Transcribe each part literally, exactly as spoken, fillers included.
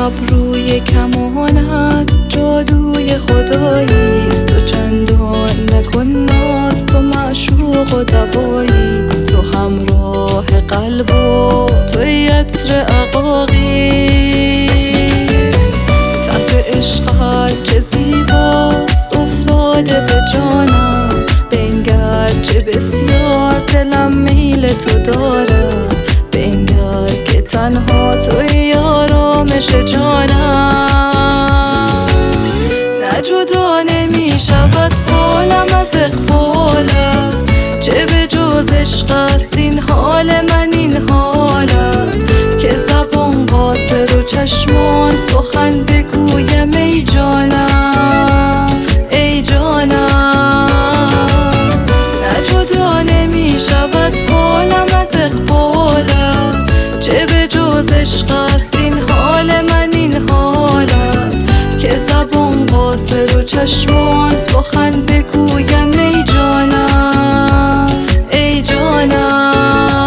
ابروی کمانت جادوی خداییست، تو چندان نکن ناز، تو معشوق و دوایی، تو همراه قلب و توی عطر عقاقی. تف عشقت چه زیباست افتاده به جانم، بنگر چه بسیار دلم میل تو دارد، بنگر که تنها توی آرامش جانم. نه جدا نمی شود فالم از اقبالت، چه به جز عشق است این حال من این حالت، که زبان قاصر و چشمان سخن بگویم ای جانم ای جانم. نه جدا نمی شود فالم از اقبالت، چه به جز عشق است این حال من این حالت، که زبان قاصر و چشمان سخن بگویم ای جانم ای جانم.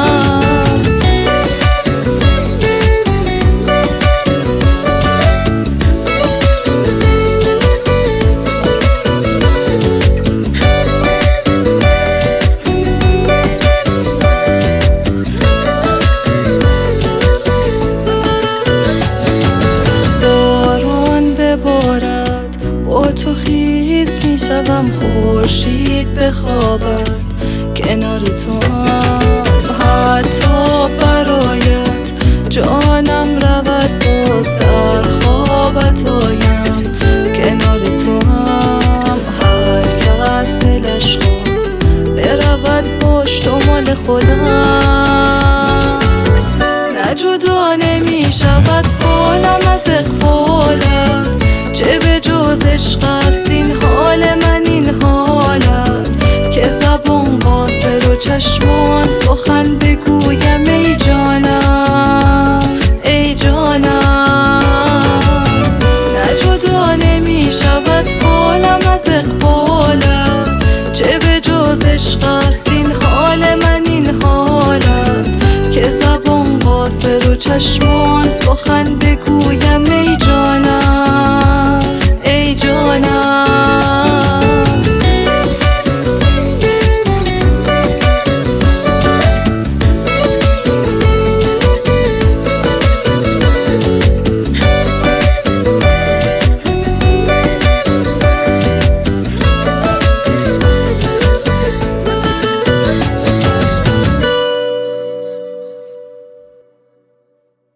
تو خیز می شوم خورشید بخوابد کنار تو هم، حتی برایت جانم رود باز در خوابت آیم، کنار تو هم هر کس دلش خواست برود باش تو مال خودم. نه جدا نمی شود فالم از اقبالت، چه به جز عشق است این حال من این حالت، که زبان قاصر و چشمان سخن بگویم ای جانم ای جانم. نه جدا نمی شود فالم از اقبالت، چه به جز عشق است این حال من این حالت، که زبان قاصر و چشمان سخن بگویم